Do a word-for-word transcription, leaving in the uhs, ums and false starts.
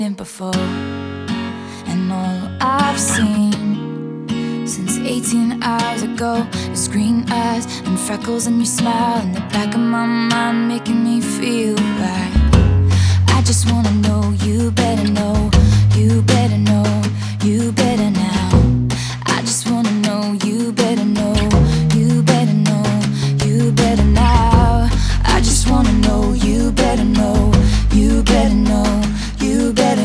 before, and all I've seen since eighteen hours ago is green eyes and freckles and your smile in the back of my mind, making me feel right. I just wanna know you better